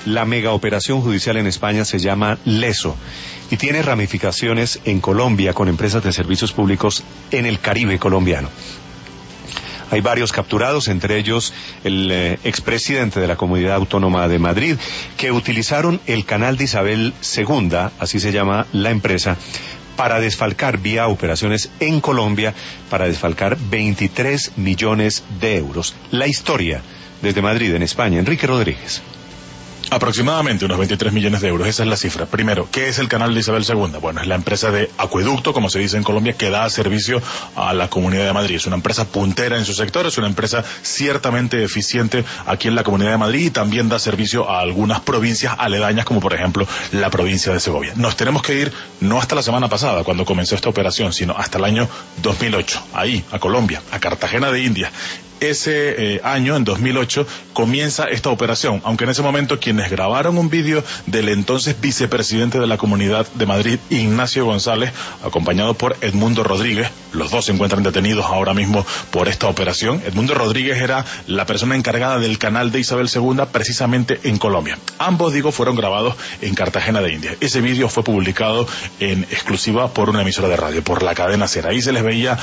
La megaoperación judicial en España se llama Leso y tiene ramificaciones en Colombia con empresas de servicios públicos en el Caribe colombiano. Hay varios capturados, entre ellos el expresidente de la Comunidad Autónoma de Madrid, que utilizaron el canal de Isabel II, así se llama la empresa, para desfalcar vía operaciones en Colombia, para desfalcar 23 millones de euros. La historia desde Madrid, en España, Enrique Rodríguez. Aproximadamente unos 23 millones de euros, esa es la cifra. Primero, ¿qué es el canal de Isabel II? Bueno, es la empresa de acueducto, como se dice en Colombia, que da servicio a la Comunidad de Madrid. Es una empresa puntera en su sector, es una empresa ciertamente eficiente aquí en la Comunidad de Madrid y también da servicio a algunas provincias aledañas, como por ejemplo la provincia de Segovia. Nos tenemos que ir no hasta la semana pasada, cuando comenzó esta operación, sino hasta el año 2008, ahí, a Colombia, a Cartagena de Indias. Ese año, en 2008, comienza esta operación, aunque en ese momento quienes grabaron un vídeo del entonces vicepresidente de la Comunidad de Madrid, Ignacio González, acompañado por Edmundo Rodríguez, los dos se encuentran detenidos ahora mismo por esta operación. Edmundo Rodríguez era la persona encargada del canal de Isabel II, precisamente en Colombia. Ambos, fueron grabados en Cartagena de Indias. Ese vídeo fue publicado en exclusiva por una emisora de radio, por la cadena SER. Ahí se les veía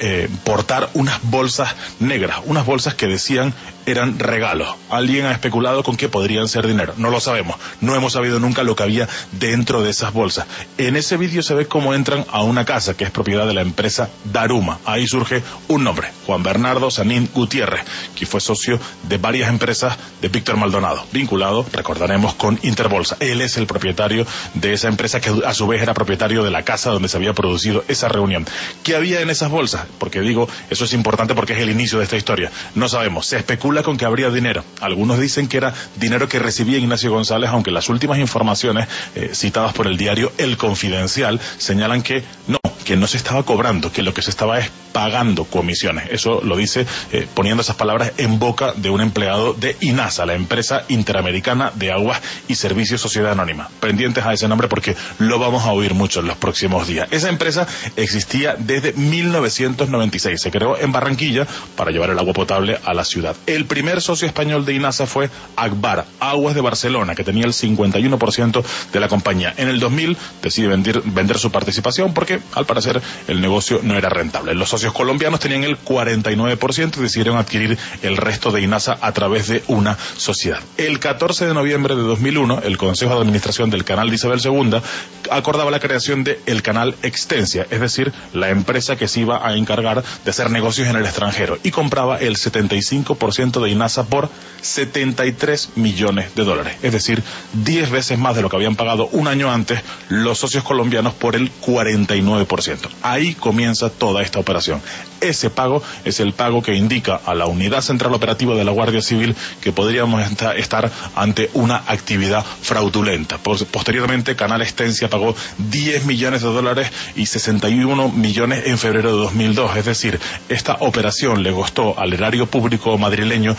portar unas bolsas negras, unas bolsas que decían eran regalos. Alguien ha especulado con que podrían ser dinero. No lo sabemos. No hemos sabido nunca lo que había dentro de esas bolsas. En ese vídeo se ve cómo entran a una casa que es propiedad de la empresa Daruma. Ahí surge un nombre, Juan Bernardo Sanín Gutiérrez, que fue socio de varias empresas de Víctor Maldonado, vinculado, recordaremos, con Interbolsa. Él es el propietario de esa empresa, que a su vez era propietario de la casa donde se había producido esa reunión. ¿Qué había en esas bolsas? Porque eso es importante porque es el inicio de esta historia. No sabemos. Se especula con que habría dinero. Algunos dicen que era dinero que recibía Ignacio González, aunque las últimas informaciones citadas por el diario El Confidencial señalan que no se estaba cobrando, que lo que se estaba es pagando comisiones. Eso lo dice poniendo esas palabras en boca de un empleado de INASA, la empresa interamericana de aguas y servicios Sociedad Anónima. Pendientes a ese nombre porque lo vamos a oír mucho en los próximos días. Esa empresa existía desde 1996. Se creó en Barranquilla para llevar el agua potable a la ciudad. El primer socio español de INASA fue Agbar, Aguas de Barcelona, que tenía el 51% de la compañía. En el 2000 decide vender su participación porque, al parecer, el negocio no era rentable. Los socios colombianos tenían el 49% y decidieron adquirir el resto de INASA a través de una sociedad. El 14 de noviembre de 2001, el Consejo de Administración del Canal de Isabel II acordaba la creación de el Canal Extensia, es decir, la empresa que se iba a encargar de hacer negocios en el extranjero, y compraba el 75% de INASA por 73 millones de dólares, es decir, 10 veces más de lo que habían pagado un año antes los socios colombianos por el 49%. Ahí comienza toda esta operación. Ese pago es el pago que indica a la Unidad Central Operativa de la Guardia Civil que podríamos estar ante una actividad fraudulenta. Posteriormente, Canal Extensia pagó 10 millones de dólares y 61 millones en febrero de 2002. Es decir, esta operación le costó al erario público madrileño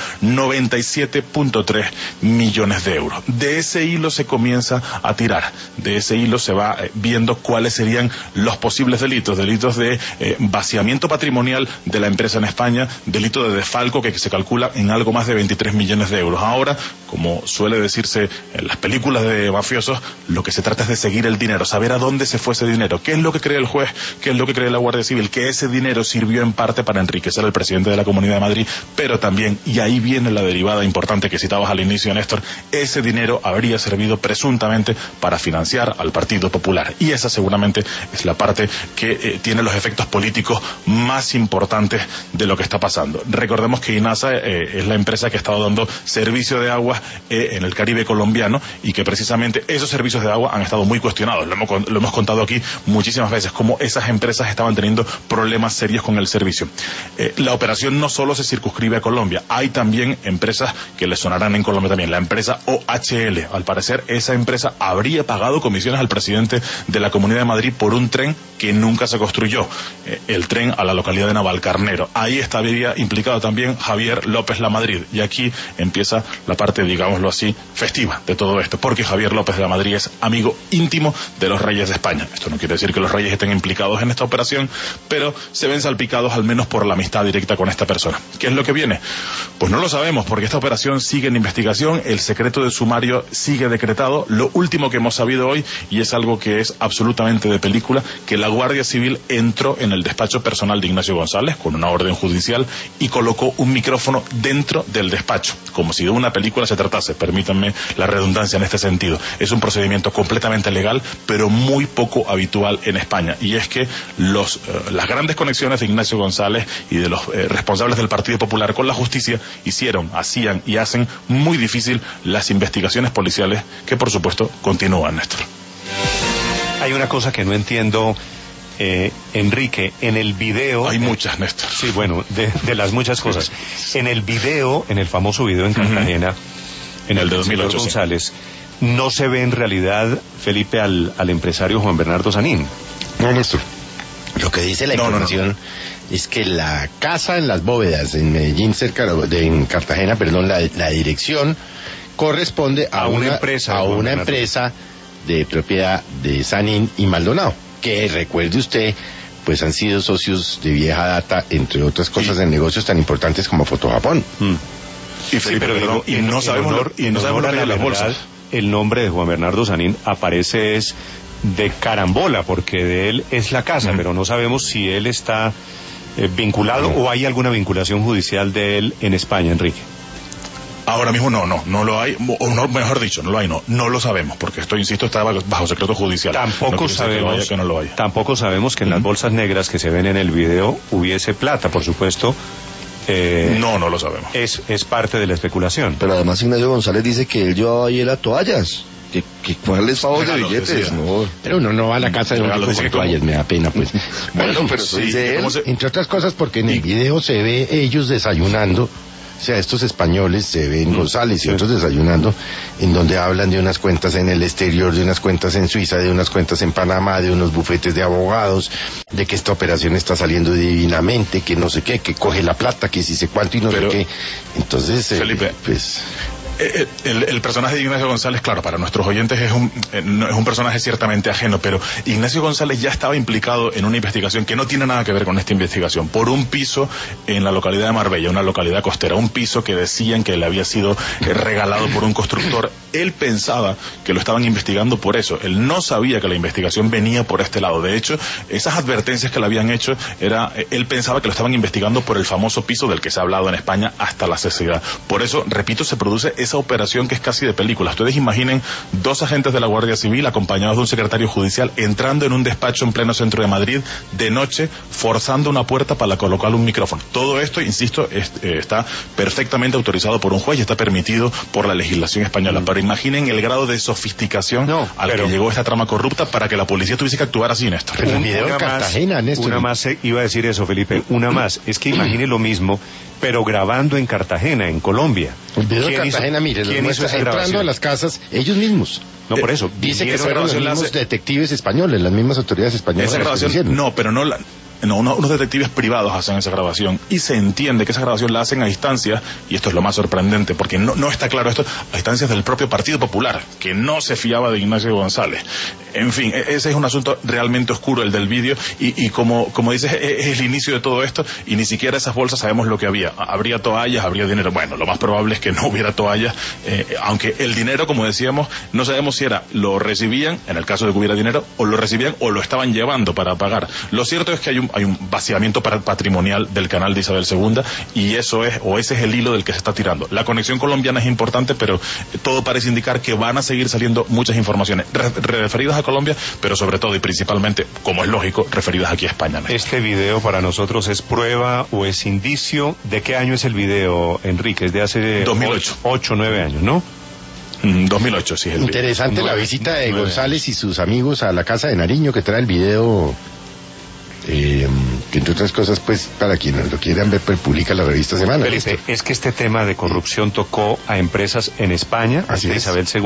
97.3 millones de euros. De ese hilo se comienza a tirar. De ese hilo se va viendo cuáles serían los posibles delitos de vaciamiento patrimonial de la empresa en España, delito de desfalco que se calcula en algo más de 23 millones de euros. Ahora, como suele decirse en las películas de mafiosos, lo que se trata es de seguir el dinero, saber a dónde se fue ese dinero, qué es lo que cree el juez, qué es lo que cree la Guardia Civil, que ese dinero sirvió en parte para enriquecer al presidente de la Comunidad de Madrid, pero también, y ahí viene la derivada importante que citabas al inicio, Néstor, ese dinero habría servido presuntamente para financiar al Partido Popular, y esa seguramente es la parte que tiene los efectos políticos más importantes de lo que está pasando. Recordemos que INASA es la empresa que ha estado dando servicio de agua en el Caribe colombiano, y que precisamente esos servicios de agua han estado muy cuestionados. Lo hemos contado aquí muchísimas veces, cómo esas empresas estaban teniendo problemas serios con el servicio. La operación no solo se circunscribe a Colombia, hay también empresas que le sonarán en Colombia también. La empresa OHL, al parecer esa empresa habría pagado comisiones al presidente de la Comunidad de Madrid por un tren que nunca se construyó, el tren a la localidad de Navalcarnero. Ahí estaría implicado también Javier López Lamadrid, y aquí empieza la parte, digámoslo así, festiva de todo esto, porque Javier López Lamadrid es amigo íntimo de los reyes de España. Esto no quiere decir que los reyes estén implicados en esta operación, pero se ven salpicados al menos por la amistad directa con esta persona. ¿Qué es lo que viene? Pues no lo sabemos, porque esta operación sigue en investigación, el secreto de sumario sigue decretado. Lo último que hemos sabido hoy, y es algo que es absolutamente de película, que la Guardia Civil entró en el despacho personal de Ignacio González con una orden judicial y colocó un micrófono dentro del despacho, como si de una película se tratase, permítanme la redundancia en este sentido. Es un procedimiento completamente legal, pero muy poco habitual en España, y es que las grandes conexiones de Ignacio González y de los responsables del Partido Popular con la justicia hacían y hacen muy difícil las investigaciones policiales, que por supuesto continúan, Néstor. Hay una cosa que no entiendo, Enrique, en el video... Hay muchas, Néstor. Sí, bueno, de las muchas cosas. En el video, en el famoso video en Cartagena, en el de 2008, González, no se ve en realidad, Felipe, al empresario Juan Bernardo Sanín. No, Néstor. Lo que dice la información es que la casa en las bóvedas en Medellín, en Cartagena, la dirección corresponde a una empresa de propiedad de Sanín y Maldonado, que recuerde usted, pues han sido socios de vieja data, entre otras cosas, en negocios tan importantes como Fotojapón. Y no sabemos lo que hay en las bolsas. El nombre de Juan Bernardo Sanín aparece es de carambola, porque de él es la casa, pero no sabemos si él está vinculado o hay alguna vinculación judicial de él en España, Enrique. Ahora mismo no lo hay, o no, mejor dicho, no lo hay, no lo sabemos, porque esto, insisto, está bajo secreto judicial. Tampoco sabemos que en las bolsas negras que se ven en el video hubiese plata, por supuesto. No lo sabemos. Es parte de la especulación. Pero además Ignacio González dice que él llevaba ahí las toallas. Que cuáles favos de billetes, no. Pero uno no va a la casa de un tipo con toallas, me da pena, pues. Bueno, pero sí, dice él, entre otras cosas, porque en el video se ve ellos desayunando. O sea, estos españoles se ven, González y otros desayunando, en donde hablan de unas cuentas en el exterior, de unas cuentas en Suiza, de unas cuentas en Panamá, de unos bufetes de abogados, de que esta operación está saliendo divinamente, que no sé qué, que coge la plata, que si sé cuánto y no sé qué. Entonces, Felipe, pues... El personaje de Ignacio González, claro, para nuestros oyentes es un personaje ciertamente ajeno, pero Ignacio González ya estaba implicado en una investigación que no tiene nada que ver con esta investigación, por un piso en la localidad de Marbella, una localidad costera, un piso que decían que le había sido regalado por un constructor. Él pensaba que lo estaban investigando por eso, él no sabía que la investigación venía por este lado. De hecho, esas advertencias que le habían hecho, él pensaba que lo estaban investigando por el famoso piso del que se ha hablado en España hasta la saciedad. Por eso, repito, se produce esa operación que es casi de película. Ustedes imaginen 2 agentes de la Guardia Civil acompañados de un secretario judicial entrando en un despacho en pleno centro de Madrid de noche, forzando una puerta para colocar un micrófono. Todo esto, insisto, está perfectamente autorizado por un juez y está permitido por la legislación española. Pero imaginen el grado de sofisticación al que llegó esta trama corrupta para que la policía tuviese que actuar así, Néstor. Pero el video de Cartagena, Néstor. Una más, iba a decir eso, Felipe, una más. Es que imagine lo mismo, pero grabando en Cartagena, en Colombia. El video de Cartagena, mire, los muestra entrando a las casas ellos mismos. No, por eso. Dice que fueron los mismos detectives españoles, las mismas autoridades españolas. Esa grabación, no, pero no unos detectives privados hacen esa grabación y se entiende que esa grabación la hacen a distancia, y esto es lo más sorprendente porque no está claro esto, a distancias del propio Partido Popular, que no se fiaba de Ignacio González. En fin, ese es un asunto realmente oscuro, el del vídeo, y como dices, es el inicio de todo esto, y ni siquiera esas bolsas sabemos lo que había. Habría toallas, habría dinero. Bueno, lo más probable es que no hubiera toallas, aunque el dinero, como decíamos, no sabemos si lo recibían, en el caso de que hubiera dinero, o lo recibían o lo estaban llevando para pagar. Lo cierto es que hay un vaciamiento patrimonial del canal de Isabel II, y ese es el hilo del que se está tirando. La conexión colombiana es importante, pero todo parece indicar que van a seguir saliendo muchas informaciones referidas a Colombia, pero sobre todo y principalmente, como es lógico, referidas aquí a España. ¿Este video para nosotros es prueba o es indicio? ¿De qué año es el video, Enrique? Es de hace 2008. 8 o 9 años, ¿no? 2008, sí. Interesante la visita de González y sus amigos a la casa de Nariño, que trae el video, que entre otras cosas, pues, para quienes lo quieran ver, pues publica la revista Semana. Felipe, es que este tema de corrupción tocó a empresas en España, hasta Isabel II.